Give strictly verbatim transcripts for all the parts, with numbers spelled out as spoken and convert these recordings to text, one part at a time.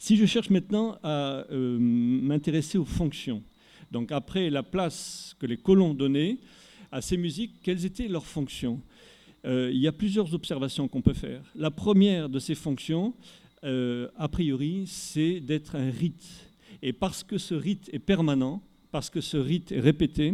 Si je cherche maintenant à euh, m'intéresser aux fonctions, donc après la place que les colons donnaient à ces musiques, quelles étaient leurs fonctions? euh, Il y a plusieurs observations qu'on peut faire. La première de ces fonctions, euh, a priori, c'est d'être un rite. Et parce que ce rite est permanent, parce que ce rite est répété,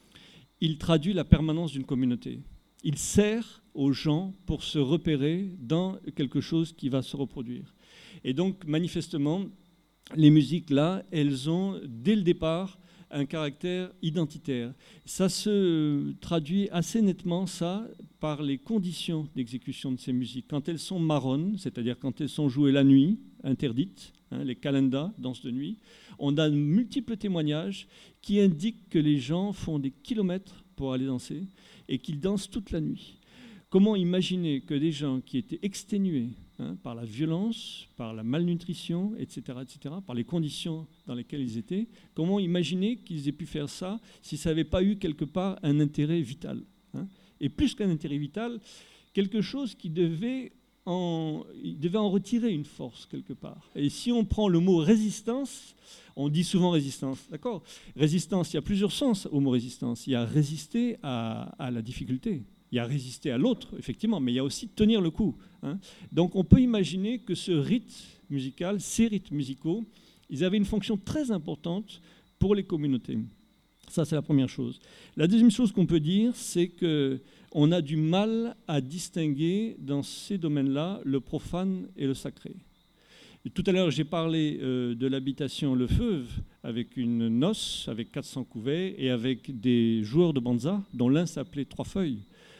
il traduit la permanence d'une communauté. Il sert aux gens pour se repérer dans quelque chose qui va se reproduire. Et donc, manifestement, les musiques, là, elles ont, dès le départ, un caractère identitaire. Ça se traduit assez nettement, ça, par les conditions d'exécution de ces musiques. Quand elles sont marronnes, c'est-à-dire quand elles sont jouées la nuit, interdites, hein, les kalendas, danses de nuit, on a de multiples témoignages qui indiquent que les gens font des kilomètres pour aller danser et qu'ils dansent toute la nuit. Comment imaginer que des gens qui étaient exténués hein, par la violence, par la malnutrition, et cetera, et cetera, par les conditions dans lesquelles ils étaient, comment imaginer qu'ils aient pu faire ça si ça n'avait pas eu quelque part un intérêt vital hein. Et plus qu'un intérêt vital, quelque chose qui devait en, il devait en retirer une force quelque part. Et si on prend le mot résistance, on dit souvent résistance, d'accord ? Résistance, il y a plusieurs sens au mot résistance. Il y a résister à, à la difficulté. Il y a résister à l'autre, effectivement, mais il y a aussi tenir le coup. Hein. Donc on peut imaginer que ce rite musical, ces rites musicaux, ils avaient une fonction très importante pour les communautés. Ça, c'est la première chose. La deuxième chose qu'on peut dire, c'est qu'on a du mal à distinguer dans ces domaines-là le profane et le sacré. Et tout à l'heure, j'ai parlé euh, de l'habitation Le Feuve, avec une noce, avec quatre cents couvées, et avec des joueurs de banza, dont l'un s'appelait Trois Feuilles.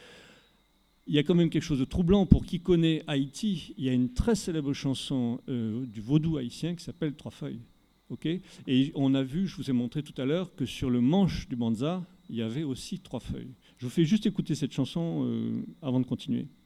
Il y a quand même quelque chose de troublant pour qui connaît Haïti. Il y a une très célèbre chanson euh, du vaudou haïtien qui s'appelle Trois Feuilles. Okay, et on a vu, je vous ai montré tout à l'heure, que sur le manche du banza, il y avait aussi trois feuilles. Je vous fais juste écouter cette chanson euh, avant de continuer.